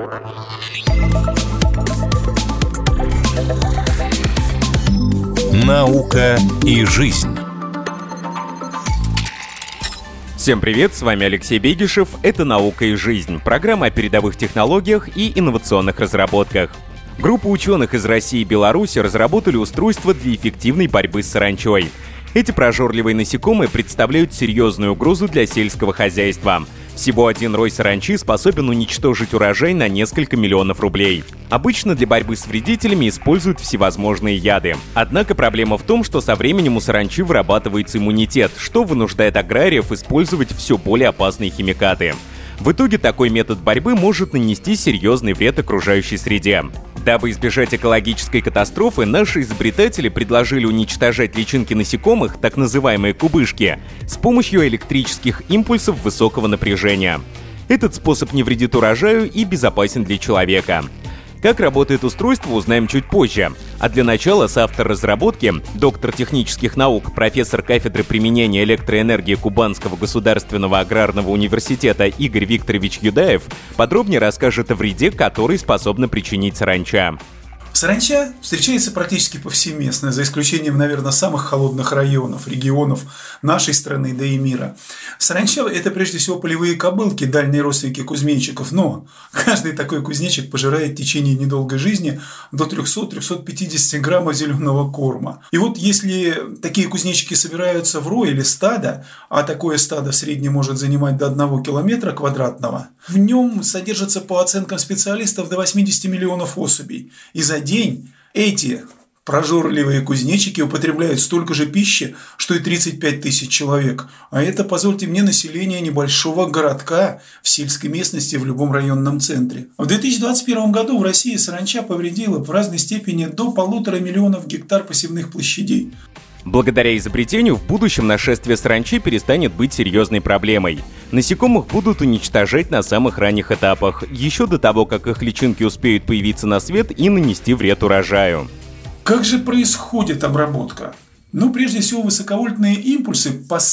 Наука и жизнь. Всем привет, с вами Алексей Бегишев. Это «Наука и жизнь» — программа о передовых технологиях и инновационных разработках. Группа ученых из России и Беларуси разработали устройство для эффективной борьбы с саранчой. Эти прожорливые насекомые представляют серьезную угрозу для сельского хозяйства. Всего один рой саранчи способен уничтожить урожай на несколько миллионов рублей. Обычно для борьбы с вредителями используют всевозможные яды. Однако проблема в том, что со временем у саранчи вырабатывается иммунитет, что вынуждает аграриев использовать все более опасные химикаты. В итоге такой метод борьбы может нанести серьезный вред окружающей среде. Дабы избежать экологической катастрофы, наши изобретатели предложили уничтожать личинки насекомых, так называемые кубышки, с помощью электрических импульсов высокого напряжения. Этот способ не вредит урожаю и безопасен для человека. Как работает устройство, узнаем чуть позже. А для начала соавтор разработки, доктор технических наук, профессор кафедры применения электроэнергии Кубанского государственного аграрного университета Игорь Викторович Юдаев подробнее расскажет о вреде, который способна причинить саранча. Саранча встречается практически повсеместно, за исключением, наверное, самых холодных регионов нашей страны, да и мира. Саранча – это прежде всего полевые кобылки, дальние родственники кузнечиков, но каждый такой кузнечик пожирает в течение недолгой жизни до 300-350 граммов зеленого корма. И вот если такие кузнечики собираются в рой или стадо, а такое стадо в среднем может занимать до 1 километра квадратного, в нем содержится, по оценкам специалистов, до 80 миллионов особей. И за день эти прожорливые кузнечики употребляют столько же пищи, что и 35 тысяч человек. А это, позвольте мне, население небольшого городка в сельской местности в любом районном центре. В 2021 году в России саранча повредила в разной степени до 1,5 миллиона гектар посевных площадей. Благодаря изобретению в будущем нашествие саранчи перестанет быть серьезной проблемой. Насекомых будут уничтожать на самых ранних этапах, еще до того, как их личинки успеют появиться на свет и нанести вред урожаю. Как же происходит обработка? Прежде всего, высоковольтные импульсы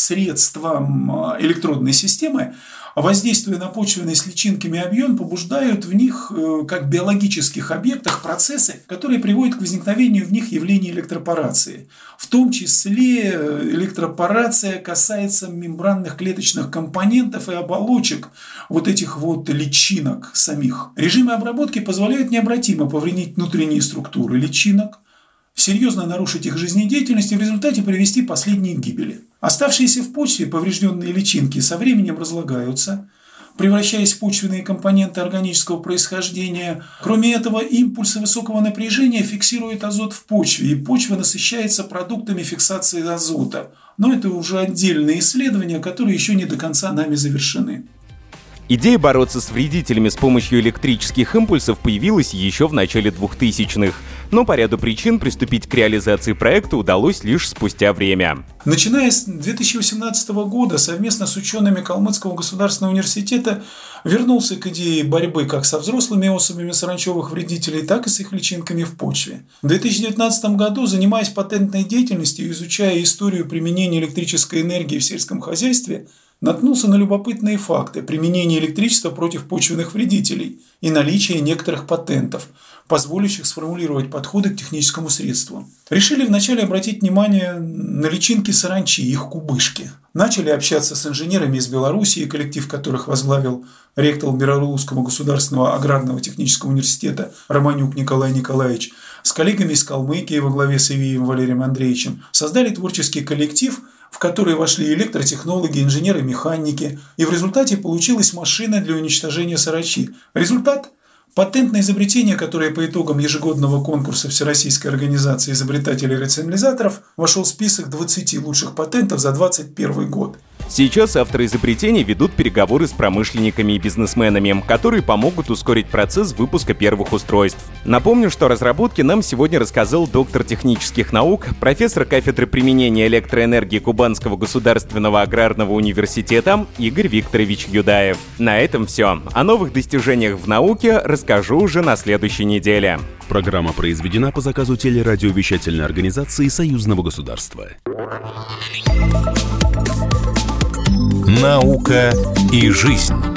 посредством электродной системы, воздействуя на почвенные с личинками объем, побуждают в них, как биологических объектах, процессы, которые приводят к возникновению в них явления электропорации. В том числе электропорация касается мембранных клеточных компонентов и оболочек вот этих вот личинок самих. Режимы обработки позволяют необратимо повредить внутренние структуры личинок, серьезно нарушить их жизнедеятельность и в результате привести к последней гибели. Оставшиеся в почве поврежденные личинки со временем разлагаются, превращаясь в почвенные компоненты органического происхождения. Кроме этого, импульсы высокого напряжения фиксируют азот в почве, и почва насыщается продуктами фиксации азота. Но это уже отдельные исследования, которые еще не до конца нами завершены. Идея бороться с вредителями с помощью электрических импульсов появилась еще в начале 2000-х, но по ряду причин приступить к реализации проекта удалось лишь спустя время. Начиная с 2018 года совместно с учеными Калмыцкого государственного университета вернулся к идее борьбы как со взрослыми особями саранчевых вредителей, так и с их личинками в почве. В 2019 году, занимаясь патентной деятельностью и изучая историю применения электрической энергии в сельском хозяйстве, наткнулся на любопытные факты применения электричества против почвенных вредителей и наличия некоторых патентов, позволяющих сформулировать подходы к техническому средству. Решили вначале обратить внимание на личинки саранчи, их кубышки. Начали общаться с инженерами из Белоруссии, коллектив которых возглавил ректор Белорусского государственного аграрного технического университета Романюк Николай Николаевич, с коллегами из Калмыкии во главе с Ивиевым Валерием Андреевичем. Создали творческий коллектив, в который вошли электротехнологи, инженеры-механики, и в результате получилась машина для уничтожения саранчи. Результат – патентное изобретение, которое по итогам ежегодного конкурса Всероссийской организации изобретателей и рационализаторов вошел в список 20 лучших патентов за 2021 год. Сейчас авторы изобретений ведут переговоры с промышленниками и бизнесменами, которые помогут ускорить процесс выпуска первых устройств. Напомню, что о разработке нам сегодня рассказал доктор технических наук, профессор кафедры применения электроэнергии Кубанского государственного аграрного университета Игорь Викторович Юдаев. На этом все. О новых достижениях в науке расскажу уже на следующей неделе. Программа произведена по заказу телерадиовещательной организации Союзного государства. Наука и жизнь.